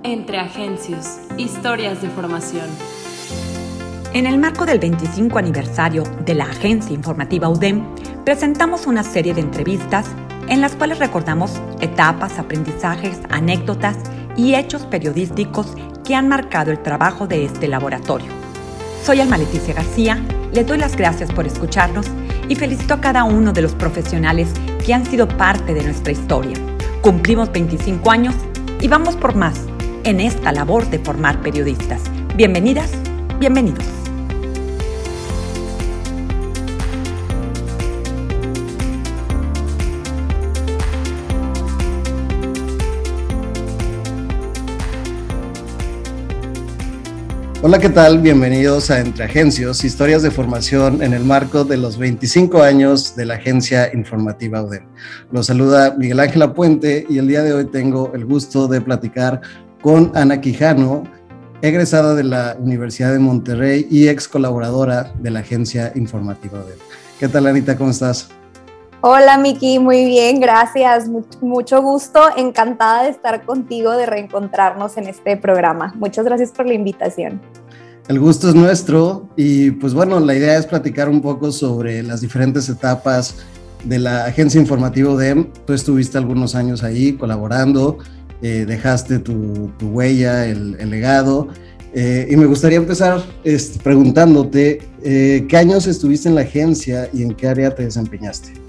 Entre Agencias, historias de formación. En el marco del 25 aniversario de la Agencia Informativa UDEM, presentamos una serie de entrevistas en las cuales recordamos etapas, aprendizajes, anécdotas y hechos periodísticos que han marcado el trabajo de este laboratorio. Soy Alma Leticia García, les doy las gracias por escucharnos y felicito a cada uno de los profesionales que han sido parte de nuestra historia. Cumplimos 25 años y vamos por más en esta labor de formar periodistas. Bienvenidas, bienvenidos. Hola, ¿qué tal? Bienvenidos a Entre Agencias, historias de formación en el marco de los 25 años de la Agencia Informativa UDEM. Los saluda Miguel Ángel Apuente y el día de hoy tengo el gusto de platicar con Ana Quijano, egresada de la Universidad de Monterrey y ex colaboradora de la Agencia Informativa UDEM. ¿Qué tal, Anita? ¿Cómo estás? Hola, Miki, muy bien, gracias. Mucho gusto, encantada de estar contigo, de reencontrarnos en este programa. Muchas gracias por la invitación. El gusto es nuestro y pues bueno, la idea es platicar un poco sobre las diferentes etapas de la Agencia Informativa UDEM. Tú estuviste algunos años ahí colaborando, dejaste tu huella, el legado. Y me gustaría empezar preguntándote ¿qué años estuviste en la agencia y en qué área te desempeñaste?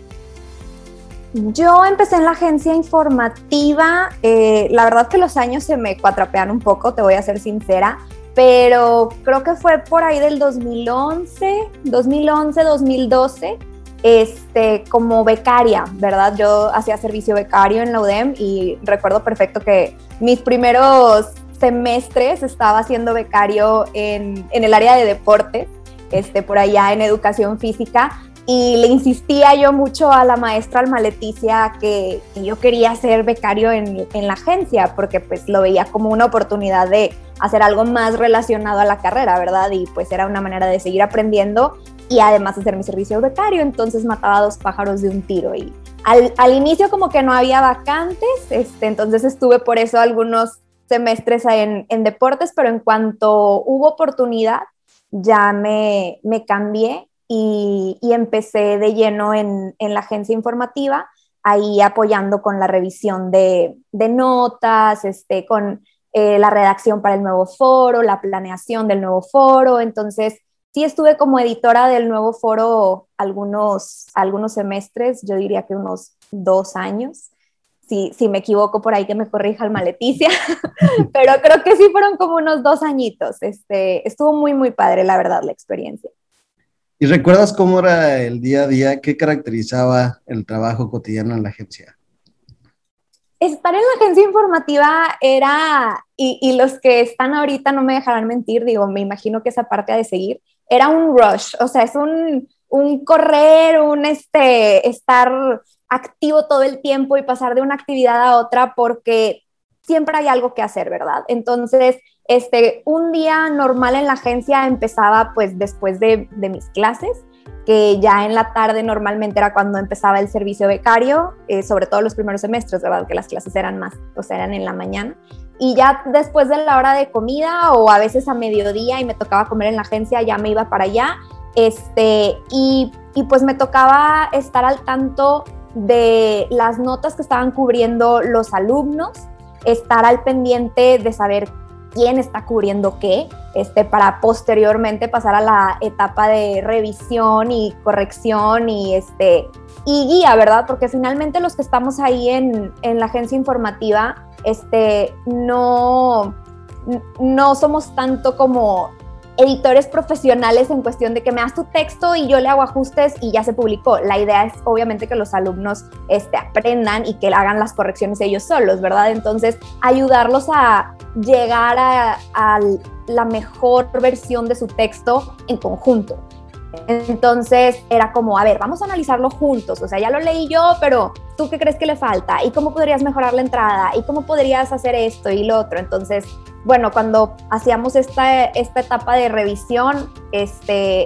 Yo empecé en la Agencia Informativa, la verdad que los años se me cuatrapean un poco, te voy a ser sincera, pero creo que fue por ahí del 2011, 2012, como becaria, ¿verdad? Yo hacía servicio becario en la UDEM y recuerdo perfecto que mis primeros semestres estaba haciendo becario en el área de deportes, por allá en educación física. Y le insistía yo mucho a la maestra Alma Leticia que yo quería ser becario en la agencia porque pues lo veía como una oportunidad de hacer algo más relacionado a la carrera, ¿verdad? Y pues era una manera de seguir aprendiendo y además hacer mi servicio becario, entonces mataba dos pájaros de un tiro. Y al inicio como que no había vacantes, entonces estuve por eso algunos semestres en deportes, pero en cuanto hubo oportunidad ya me cambié. Y empecé de lleno en la Agencia Informativa, ahí apoyando con la revisión de notas, con la redacción para el nuevo foro, la planeación del nuevo foro. Entonces, sí estuve como editora del nuevo foro algunos semestres, yo diría que unos 2 años. Si me equivoco por ahí que me corrija Alma Leticia, pero creo que sí fueron como unos 2 añitos. Estuvo muy, muy padre, la verdad, la experiencia. ¿Y recuerdas cómo era el día a día? ¿Qué caracterizaba el trabajo cotidiano en la agencia? Estar en la Agencia Informativa era, y los que están ahorita no me dejarán mentir, digo, me imagino que esa parte ha de seguir, era un rush, o sea, es un correr, estar activo todo el tiempo y pasar de una actividad a otra porque siempre hay algo que hacer, ¿verdad? Entonces, un día normal en la agencia empezaba pues después de mis clases, que ya en la tarde normalmente era cuando empezaba el servicio becario, sobre todo los primeros semestres, ¿verdad? Que las clases eran más, o sea, eran en la mañana. Y ya después de la hora de comida o a veces a mediodía y me tocaba comer en la agencia, ya me iba para allá. Y pues me tocaba estar al tanto de las notas que estaban cubriendo los alumnos, estar al pendiente de saber quién está cubriendo qué, para posteriormente pasar a la etapa de revisión y corrección y guía, ¿verdad? Porque finalmente los que estamos ahí en la Agencia Informativa, no somos tanto como editores profesionales en cuestión de que me das tu texto y yo le hago ajustes y ya se publicó. La idea es obviamente que los alumnos aprendan y que hagan las correcciones ellos solos, ¿verdad? Entonces, ayudarlos a llegar a la mejor versión de su texto en conjunto. Entonces era como, a ver, vamos a analizarlo juntos, o sea, ya lo leí yo, pero ¿tú qué crees que le falta? ¿Y cómo podrías mejorar la entrada? ¿Y cómo podrías hacer esto y lo otro? Entonces, bueno, cuando hacíamos esta etapa de revisión,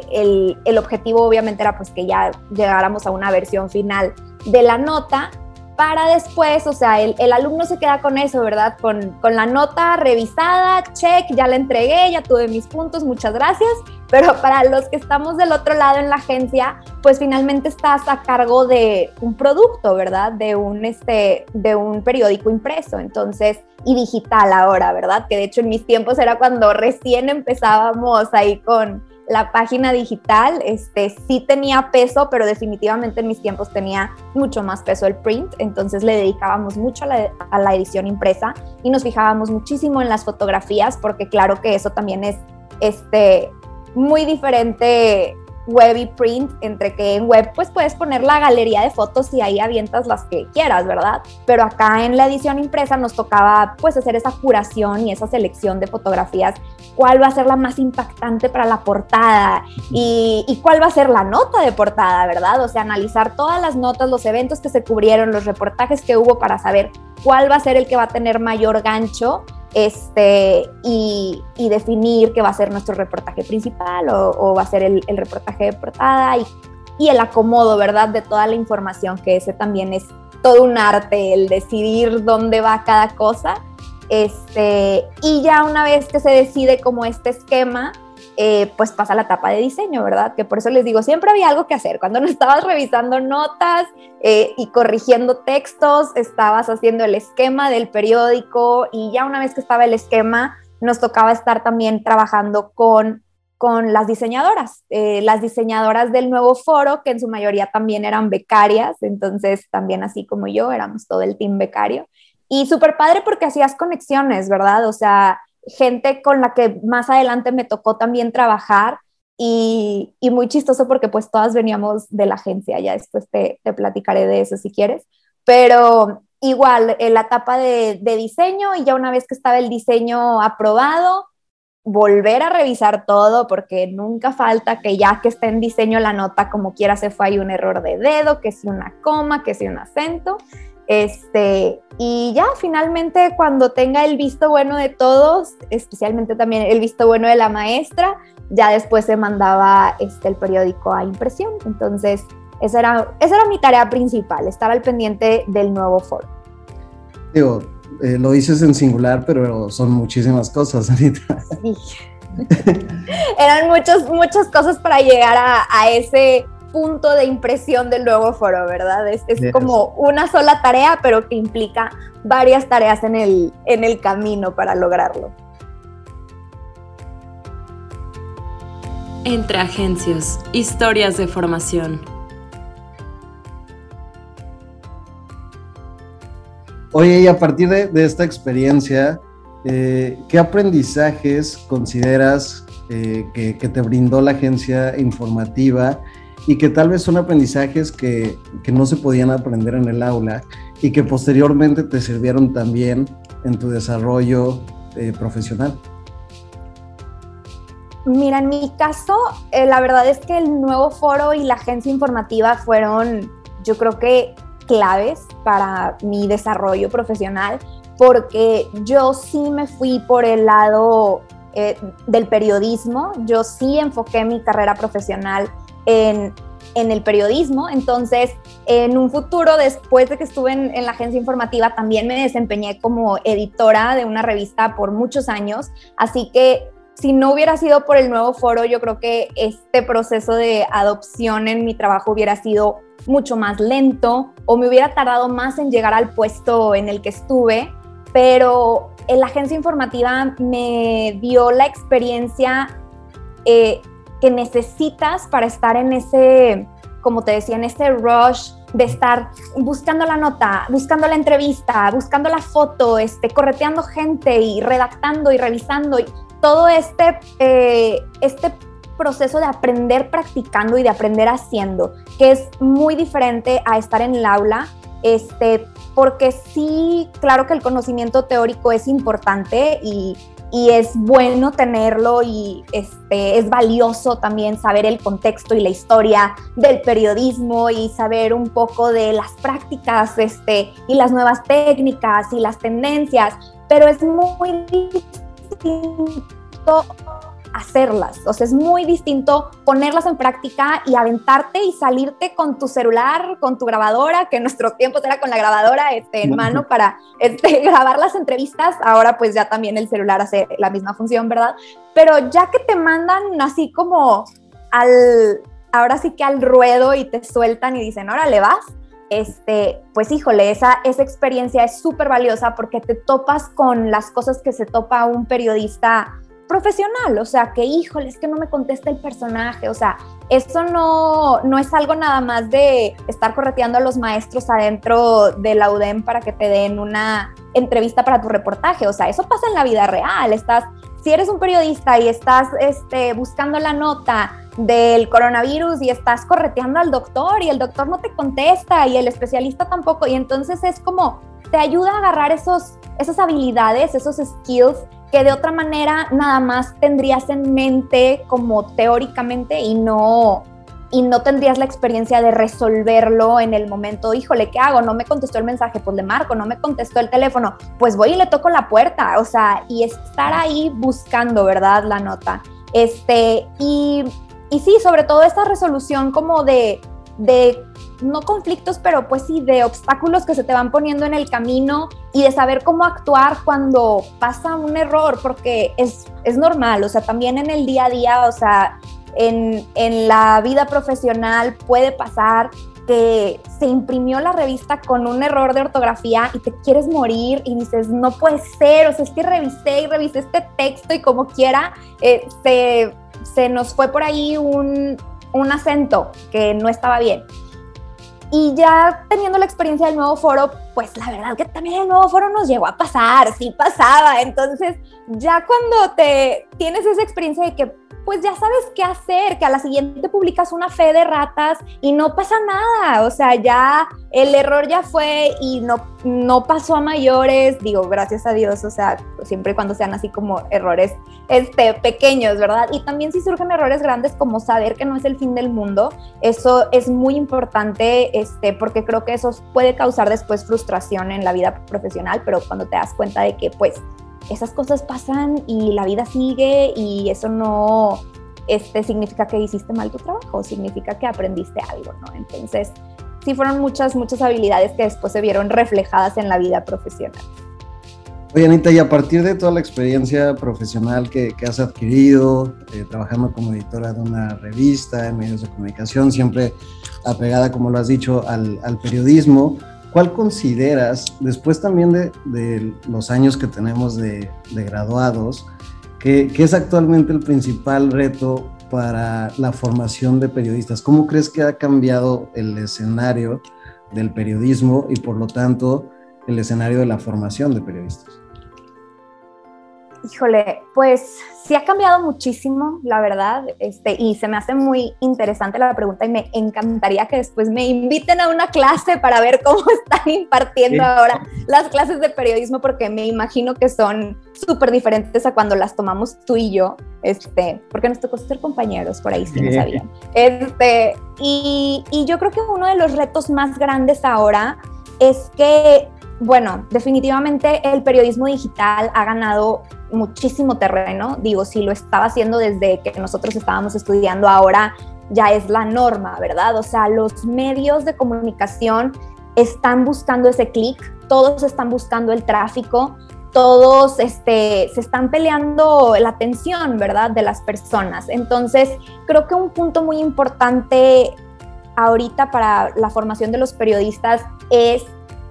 el objetivo obviamente era pues que ya llegáramos a una versión final de la nota para después, o sea, el alumno se queda con eso, ¿verdad? Con la nota revisada, check, ya la entregué, ya tuve mis puntos, muchas gracias, pero para los que estamos del otro lado en la agencia, pues finalmente estás a cargo de un producto, ¿verdad? De un periódico impreso, entonces, y digital ahora, ¿verdad? Que de hecho en mis tiempos era cuando recién empezábamos ahí con la página digital, sí tenía peso, pero definitivamente en mis tiempos tenía mucho más peso el print, entonces le dedicábamos mucho a la edición impresa y nos fijábamos muchísimo en las fotografías, porque claro que eso también es muy diferente web y print, entre que en web pues puedes poner la galería de fotos y ahí avientas las que quieras, ¿verdad? Pero acá en la edición impresa nos tocaba pues hacer esa curación y esa selección de fotografías, cuál va a ser la más impactante para la portada y cuál va a ser la nota de portada, ¿verdad? O sea, analizar todas las notas, los eventos que se cubrieron, los reportajes que hubo para saber cuál va a ser el que va a tener mayor gancho, y definir qué va a ser nuestro reportaje principal o va a ser el reportaje de portada y el acomodo, ¿verdad? De toda la información, que ese también es todo un arte, el decidir dónde va cada cosa. Y ya una vez que se decide como este esquema, pues pasa la etapa de diseño, ¿verdad? Que por eso les digo, siempre había algo que hacer. Cuando no estabas revisando notas y corrigiendo textos, estabas haciendo el esquema del periódico y ya una vez que estaba el esquema, nos tocaba estar también trabajando con las diseñadoras del nuevo foro, que en su mayoría también eran becarias, entonces también así como yo, éramos todo el team becario. Y súper padre porque hacías conexiones, ¿verdad? O sea, gente con la que más adelante me tocó también trabajar y muy chistoso porque pues todas veníamos de la agencia, ya después te platicaré de eso si quieres, pero igual en la etapa de diseño y ya una vez que estaba el diseño aprobado, volver a revisar todo porque nunca falta que ya que está en diseño la nota como quiera se fue, hay un error de dedo, que si una coma, que si un acento. Y ya finalmente cuando tenga el visto bueno de todos, especialmente también el visto bueno de la maestra, ya después se mandaba el periódico a impresión. Entonces esa era mi tarea principal, estar al pendiente del nuevo foro. Digo, lo dices en singular, pero son muchísimas cosas, Anita. Sí. Eran muchas cosas para llegar a ese punto de impresión del nuevo foro, ¿verdad? Es como una sola tarea, pero que implica varias tareas en el camino para lograrlo. Entre agencias, historias de formación. Oye, y a partir de esta experiencia, ¿qué aprendizajes consideras que te brindó la agencia informativa y que tal vez son aprendizajes que no se podían aprender en el aula y que posteriormente te sirvieron también en tu desarrollo profesional? Mira, en mi caso, la verdad es que el nuevo foro y la agencia informativa fueron, yo creo que claves para mi desarrollo profesional, porque yo sí me fui por el lado del periodismo, yo sí enfoqué mi carrera profesional en el periodismo, entonces en un futuro, después de que estuve en la agencia informativa, también me desempeñé como editora de una revista por muchos años, así que si no hubiera sido por el nuevo foro, yo creo que este proceso de adopción en mi trabajo hubiera sido mucho más lento o me hubiera tardado más en llegar al puesto en el que estuve, pero en la agencia informativa me dio la experiencia que necesitas para estar en ese, como te decía, en ese rush de estar buscando la nota, buscando la entrevista, buscando la foto, correteando gente y redactando y revisando, y todo este proceso de aprender practicando y de aprender haciendo, que es muy diferente a estar en el aula, porque sí, claro que el conocimiento teórico es importante y es bueno tenerlo y es valioso también saber el contexto y la historia del periodismo y saber un poco de las prácticas y las nuevas técnicas y las tendencias, pero es muy distinto hacerlas. O sea, es muy distinto ponerlas en práctica y aventarte y salirte con tu celular, con tu grabadora, que en nuestros tiempos era con la grabadora en mano para grabar las entrevistas. Ahora pues ya también el celular hace la misma función, ¿verdad? Pero ya que te mandan así como ahora sí que al ruedo y te sueltan y dicen, órale, vas, pues híjole, esa experiencia es súper valiosa porque te topas con las cosas que se topa un periodista profesional, o sea, que híjole, es que no me contesta el personaje, o sea, eso no es algo nada más de estar correteando a los maestros adentro de la UDEM para que te den una entrevista para tu reportaje, o sea, eso pasa en la vida real, si eres un periodista y estás buscando la nota del coronavirus y estás correteando al doctor y el doctor no te contesta y el especialista tampoco, y entonces es como, te ayuda a agarrar esas habilidades, esos skills que de otra manera nada más tendrías en mente como teóricamente y no tendrías la experiencia de resolverlo en el momento. Híjole, ¿qué hago? No me contestó el mensaje, pues le marco. No me contestó el teléfono, pues voy y le toco la puerta, o sea, y estar ahí buscando, ¿verdad? La nota. Y sí, sobre todo esta resolución como de no conflictos, pero pues sí, de obstáculos que se te van poniendo en el camino y de saber cómo actuar cuando pasa un error, porque es normal, o sea, también en el día a día, o sea, en la vida profesional puede pasar que se imprimió la revista con un error de ortografía y te quieres morir y dices, no puede ser, o sea, es que revisé este texto y como quiera, se nos fue por ahí un acento que no estaba bien. Y ya teniendo la experiencia del nuevo foro, pues la verdad que también el nuevo foro nos llegó a pasar, sí pasaba. Entonces ya cuando tienes esa experiencia de que pues ya sabes qué hacer, que a la siguiente publicas una fe de ratas y no pasa nada, o sea, ya el error ya fue y no pasó a mayores, digo, gracias a Dios, o sea, siempre y cuando sean así como errores pequeños, ¿verdad? Y también si surgen errores grandes, como saber que no es el fin del mundo, eso es muy importante, porque creo que eso puede causar después frustración en la vida profesional, pero cuando te das cuenta de que pues esas cosas pasan y la vida sigue y eso no significa que hiciste mal tu trabajo, significa que aprendiste algo, ¿no? Entonces, sí fueron muchas habilidades que después se vieron reflejadas en la vida profesional. Oye, Anita, y a partir de toda la experiencia profesional que has adquirido, trabajando como editora de una revista, en medios de comunicación, siempre apegada, como lo has dicho, al periodismo, ¿cuál consideras, después también de los años que tenemos de graduados, que es actualmente el principal reto para la formación de periodistas? ¿Cómo crees que ha cambiado el escenario del periodismo y por lo tanto el escenario de la formación de periodistas? Híjole, pues sí ha cambiado muchísimo, la verdad, y se me hace muy interesante la pregunta y me encantaría que después me inviten a una clase para ver cómo están impartiendo ahora las clases de periodismo, porque me imagino que son súper diferentes a cuando las tomamos tú y yo, porque nos tocó ser compañeros, por ahí sí no sabían. Y yo creo que uno de los retos más grandes ahora es que, bueno, definitivamente el periodismo digital ha ganado muchísimo terreno. Digo, si lo estaba haciendo desde que nosotros estábamos estudiando, ahora ya es la norma, ¿verdad? O sea, los medios de comunicación están buscando ese clic, todos están buscando el tráfico, todos se están peleando la atención, ¿verdad?, de las personas. Entonces, creo que un punto muy importante ahorita para la formación de los periodistas es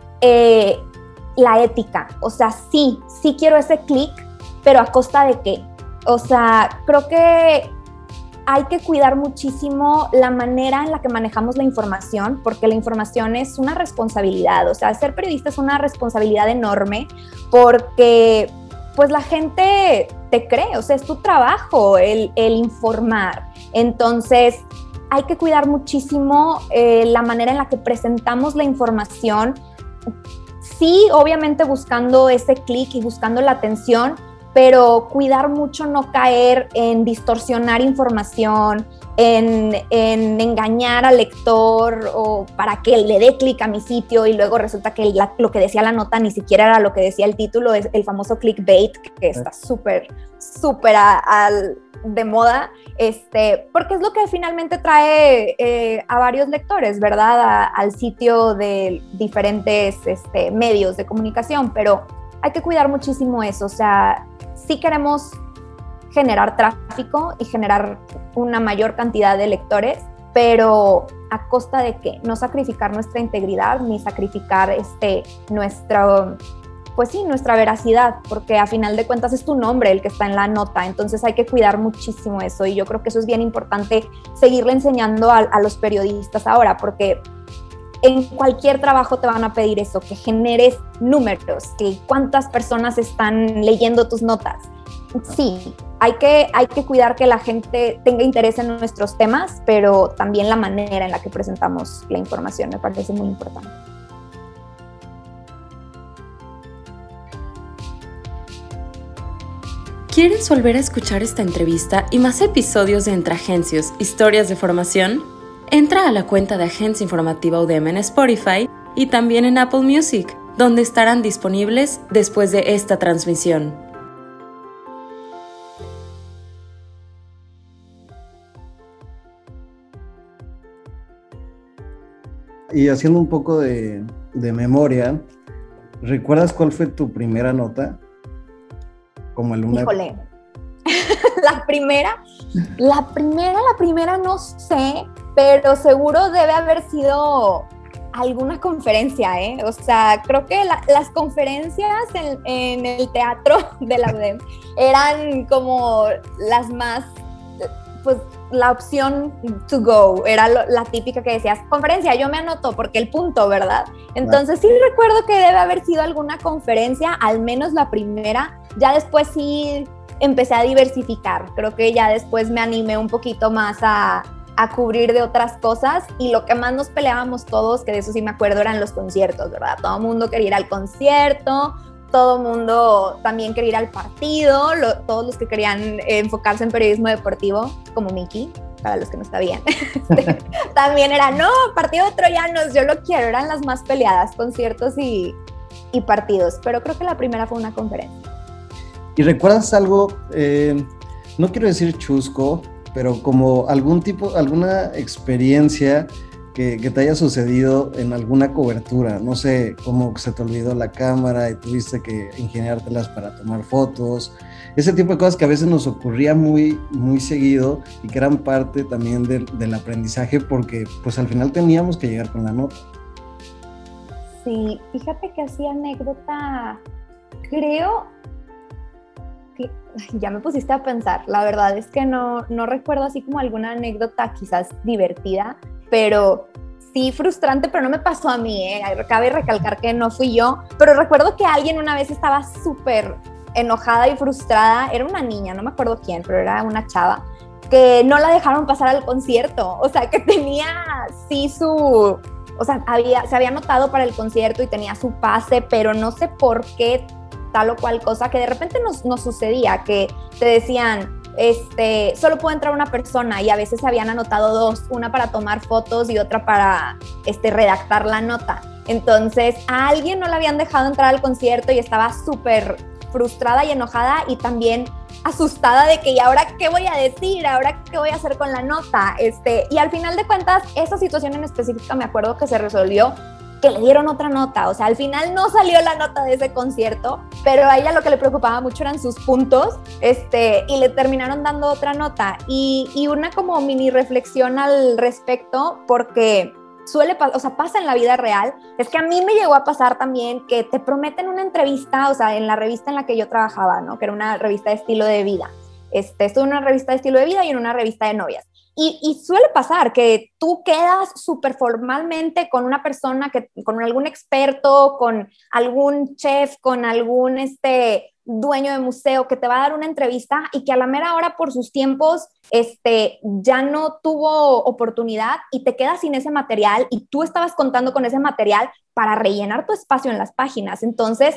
la ética. O sea, sí quiero ese clic, pero ¿a costa de qué? O sea, creo que hay que cuidar muchísimo la manera en la que manejamos la información, porque la información es una responsabilidad. O sea, ser periodista es una responsabilidad enorme porque pues la gente te cree, o sea, es tu trabajo el informar. Entonces, hay que cuidar muchísimo la manera en la que presentamos la información. Sí, obviamente buscando ese clic y buscando la atención, pero cuidar mucho no caer en distorsionar información, en engañar al lector o para que le dé clic a mi sitio y luego resulta que lo que decía la nota ni siquiera era lo que decía el título, es el famoso clickbait, que está súper de moda, porque es lo que finalmente trae a varios lectores, ¿verdad? Al sitio de diferentes medios de comunicación, pero hay que cuidar muchísimo eso. O sea, sí queremos generar tráfico y generar una mayor cantidad de lectores, pero ¿a costa de qué? No sacrificar nuestra integridad ni sacrificar nuestra veracidad, porque a final de cuentas es tu nombre el que está en la nota, entonces hay que cuidar muchísimo eso, y yo creo que eso es bien importante seguirle enseñando a los periodistas ahora, porque en cualquier trabajo te van a pedir eso, que generes números, que cuántas personas están leyendo tus notas. Sí, hay que cuidar que la gente tenga interés en nuestros temas, pero también la manera en la que presentamos la información me parece muy importante. ¿Quieres volver a escuchar esta entrevista y más episodios de Entre Agencios, Historias de Formación? Entra a la cuenta de Agencia Informativa UDEM en Spotify y también en Apple Music, donde estarán disponibles después de esta transmisión. Y haciendo un poco de memoria, ¿recuerdas cuál fue tu primera nota? Como alumna. Híjole, la primera no sé, pero seguro debe haber sido alguna conferencia, ¿eh? O sea, creo que las conferencias en el teatro de la UDEM eran como las más, pues, la opción to go, era la típica que decías, conferencia, yo me anoto porque el punto, ¿verdad? Entonces sí recuerdo que debe haber sido alguna conferencia, al menos la primera. Ya después sí empecé a diversificar, creo que ya después me animé un poquito más a cubrir de otras cosas, y lo que más nos peleábamos todos, que de eso sí me acuerdo, eran los conciertos, ¿verdad? Todo el mundo quería ir al concierto, todo el mundo también quería ir al partido, todos los que querían enfocarse en periodismo deportivo, como Miki, para los que no sabían, también era, no, partido de troyanos, yo lo quiero, eran las más peleadas, conciertos y partidos, pero creo que la primera fue una conferencia. ¿Y recuerdas algo, no quiero decir chusco, pero como alguna experiencia que te haya sucedido en alguna cobertura? No sé, cómo se te olvidó la cámara y tuviste que ingeniártelas para tomar fotos, ese tipo de cosas que a veces nos ocurría muy, muy seguido y que eran parte también del aprendizaje, porque pues al final teníamos que llegar con la nota. Sí, fíjate que así anécdota, creo que ya me pusiste a pensar, la verdad es que no recuerdo así como alguna anécdota quizás divertida, pero sí frustrante, pero no me pasó a mí, cabe recalcar que no fui yo, pero recuerdo que alguien una vez estaba súper enojada y frustrada, era una niña, no me acuerdo quién, pero era una chava, que no la dejaron pasar al concierto, o sea, que tenía sí o sea, se había anotado para el concierto y tenía su pase, pero no sé por qué tal o cual cosa, que de repente nos sucedía, que te decían, solo puede entrar una persona, y a veces se habían anotado dos, una para tomar fotos y otra para redactar la nota. Entonces a alguien no le habían dejado entrar al concierto y estaba súper frustrada y enojada y también asustada de que, ¿y ahora qué voy a decir? ¿Ahora qué voy a hacer con la nota? Y al final de cuentas, esa situación en específica me acuerdo que se resolvió, que le dieron otra nota, o sea, al final no salió la nota de ese concierto, pero a ella lo que le preocupaba mucho eran sus puntos, y le terminaron dando otra nota, y una como mini reflexión al respecto, porque pasa en la vida real, es que a mí me llegó a pasar también que te prometen una entrevista, o sea, en la revista en la que yo trabajaba, ¿no? Que era una revista de estilo de vida, estuve en una revista de estilo de vida y en una revista de novias. Y suele pasar que tú quedas súper formalmente con una persona, con algún experto, con algún chef, con algún dueño de museo que te va a dar una entrevista y que a la mera hora por sus tiempos ya no tuvo oportunidad y te quedas sin ese material y tú estabas contando con ese material para rellenar tu espacio en las páginas. Entonces,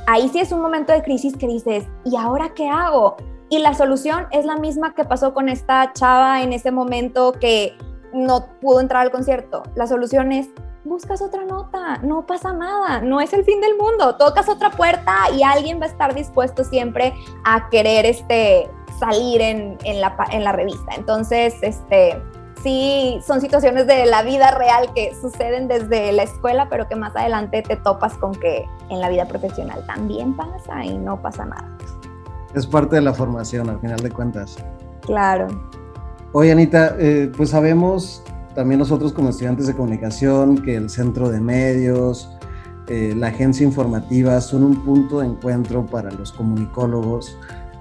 ahí sí es un momento de crisis que dices, ¿y ahora qué hago? Y la solución es la misma que pasó con esta chava en ese momento que no pudo entrar al concierto. La solución es, buscas otra nota, no pasa nada, no es el fin del mundo, tocas otra puerta y alguien va a estar dispuesto siempre a querer salir en la revista. Entonces, sí, son situaciones de la vida real que suceden desde la escuela, pero que más adelante te topas con que en la vida profesional también pasa y no pasa nada. Es parte de la formación, al final de cuentas. Claro. Oye, Anita, pues sabemos también nosotros como estudiantes de comunicación que el centro de medios, la agencia informativa son un punto de encuentro para los comunicólogos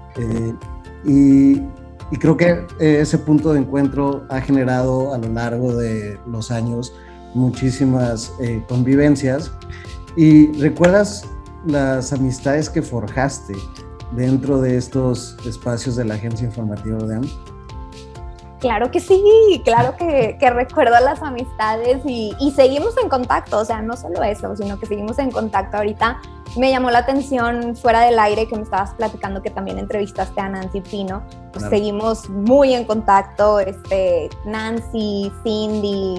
y creo que ese punto de encuentro ha generado a lo largo de los años muchísimas convivencias. ¿Y recuerdas las amistades que forjaste dentro de estos espacios de la agencia informativa UDEM? Claro que sí, claro que recuerdo las amistades y seguimos en contacto, o sea, no solo eso, sino que seguimos en contacto. Ahorita me llamó la atención fuera del aire que me estabas platicando que también entrevistaste a Nancy Pino, pues claro. Seguimos muy en contacto, Nancy, Cindy,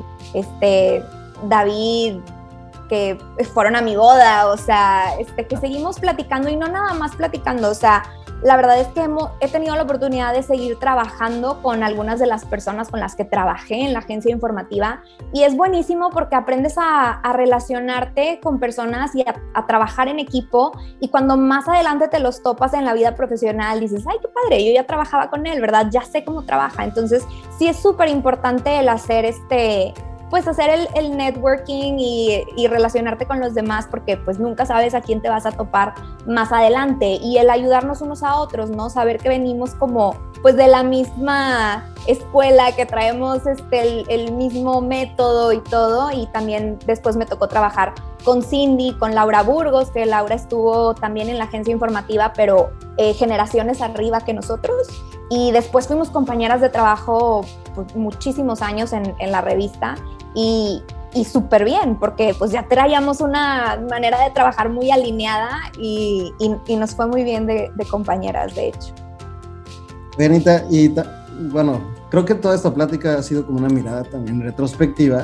David, que fueron a mi boda, o sea, que seguimos platicando y no nada más platicando, o sea, la verdad es que he tenido la oportunidad de seguir trabajando con algunas de las personas con las que trabajé en la agencia informativa y es buenísimo porque aprendes a relacionarte con personas y a trabajar en equipo y cuando más adelante te los topas en la vida profesional dices, ay, qué padre, yo ya trabajaba con él, ¿verdad? Ya sé cómo trabaja. Entonces sí es súper importante el hacer pues hacer el networking y relacionarte con los demás porque pues nunca sabes a quién te vas a topar más adelante y el ayudarnos unos a otros, ¿no? Saber que venimos como pues de la misma escuela, que traemos el mismo método y todo y también después me tocó trabajar con Cindy, con Laura Burgos, que Laura estuvo también en la agencia informativa pero generaciones arriba que nosotros y después fuimos compañeras de trabajo pues, muchísimos años en la revista y súper bien, porque pues ya traíamos una manera de trabajar muy alineada y nos fue muy bien de compañeras, de hecho. Anita, bueno, creo que toda esta plática ha sido como una mirada también retrospectiva,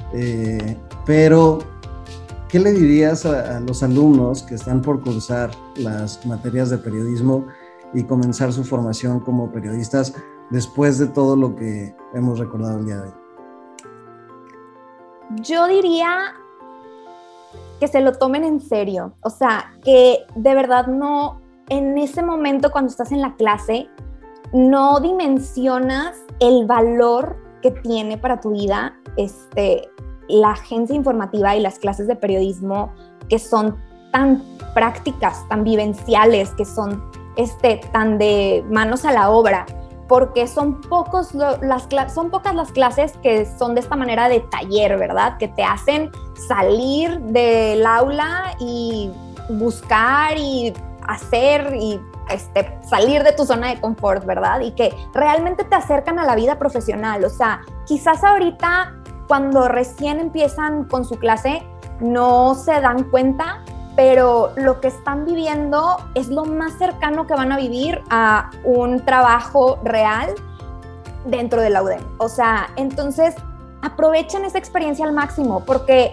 pero ¿qué le dirías a los alumnos que están por cursar las materias de periodismo y comenzar su formación como periodistas después de todo lo que hemos recordado el día de hoy? Yo diría que se lo tomen en serio, o sea, que de verdad no, en ese momento cuando estás en la clase, no dimensionas el valor que tiene para tu vida la agencia informativa y las clases de periodismo que son tan prácticas, tan vivenciales, que son tan de manos a la obra, porque son pocas las clases que son de esta manera de taller, ¿verdad? Que te hacen salir del aula y buscar y hacer y salir de tu zona de confort, ¿verdad? Y que realmente te acercan a la vida profesional. O sea, quizás ahorita cuando recién empiezan con su clase no se dan cuenta, pero lo que están viviendo es lo más cercano que van a vivir a un trabajo real dentro de la UDEM. O sea, entonces aprovechen esa experiencia al máximo porque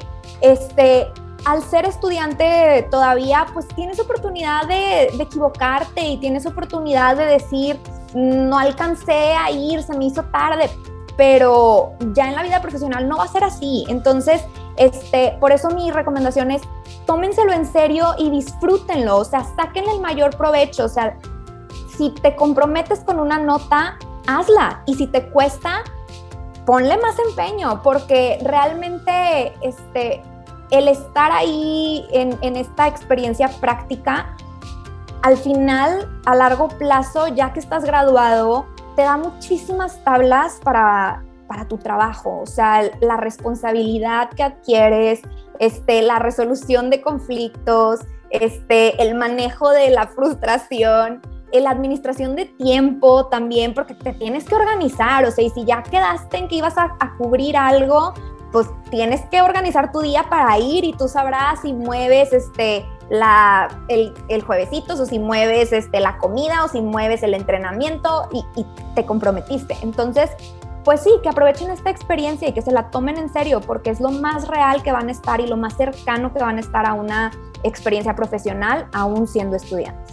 al ser estudiante todavía pues tienes oportunidad de equivocarte y tienes oportunidad de decir no alcancé a ir, se me hizo tarde, pero ya en la vida profesional no va a ser así. Entonces, por eso mi recomendación es tómenselo en serio y disfrútenlo, o sea, sáquenle el mayor provecho, o sea, si te comprometes con una nota, hazla, y si te cuesta, ponle más empeño, porque realmente el estar ahí en esta experiencia práctica, al final, a largo plazo, ya que estás graduado, te da muchísimas tablas para tu trabajo, o sea, la responsabilidad que adquieres, la resolución de conflictos, el manejo de la frustración, la administración de tiempo también, porque te tienes que organizar, o sea, y si ya quedaste en que ibas a cubrir algo, pues tienes que organizar tu día para ir y tú sabrás si mueves el juevesitos, o si mueves la comida, o si mueves el entrenamiento y te comprometiste. Entonces, pues sí, que aprovechen esta experiencia y que se la tomen en serio, porque es lo más real que van a estar y lo más cercano que van a estar a una experiencia profesional, aún siendo estudiantes.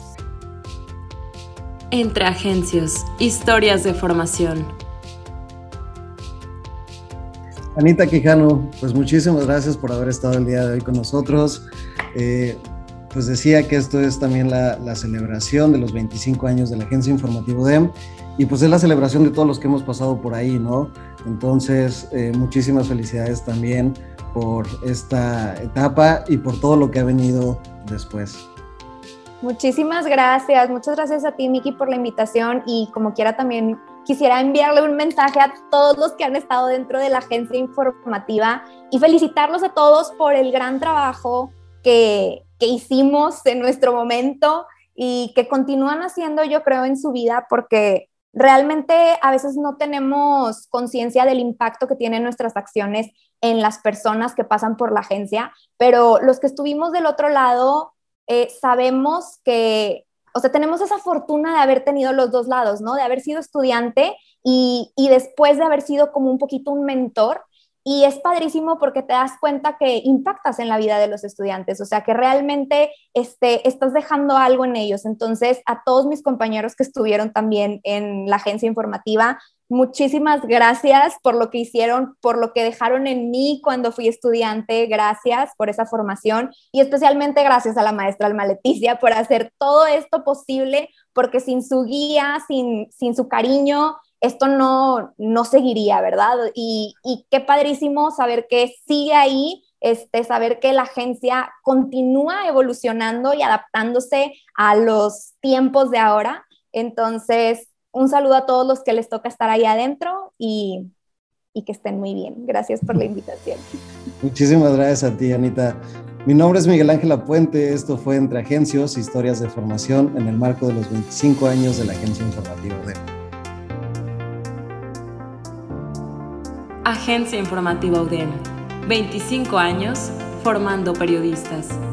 Entre Agencios, historias de formación. Anita Quijano, pues muchísimas gracias por haber estado el día de hoy con nosotros. Pues decía que esto es también la celebración de los 25 años de la Agencia Informativa UDEM, y pues es la celebración de todos los que hemos pasado por ahí, ¿no? Entonces, muchísimas felicidades también por esta etapa y por todo lo que ha venido después. Muchísimas gracias. Muchas gracias a ti, Miki, por la invitación, y como quiera también quisiera enviarle un mensaje a todos los que han estado dentro de la Agencia Informativa y felicitarlos a todos por el gran trabajo que hicimos en nuestro momento y que continúan haciendo, yo creo, en su vida, porque realmente a veces no tenemos conciencia del impacto que tienen nuestras acciones en las personas que pasan por la agencia, pero los que estuvimos del otro lado sabemos que, o sea, tenemos esa fortuna de haber tenido los dos lados, ¿no? De haber sido estudiante y después de haber sido como un poquito un mentor. Y es padrísimo porque te das cuenta que impactas en la vida de los estudiantes, o sea, que realmente estás dejando algo en ellos. Entonces, a todos mis compañeros que estuvieron también en la Agencia Informativa, muchísimas gracias por lo que hicieron, por lo que dejaron en mí cuando fui estudiante. Gracias por esa formación, y especialmente gracias a la maestra Alma Leticia por hacer todo esto posible, porque sin su guía, sin su cariño, esto no seguiría, ¿verdad? Y qué padrísimo saber que sigue ahí, saber que la agencia continúa evolucionando y adaptándose a los tiempos de ahora. Entonces, un saludo a todos los que les toca estar ahí adentro y que estén muy bien. Gracias por la invitación. Muchísimas gracias a ti, Anita. Mi nombre es Miguel Ángel Lapuente. Esto fue Entre Agencios, historias de formación en el marco de los 25 años de la Agencia Informativa UDEM. Agencia Informativa UDEM, 25 años formando periodistas.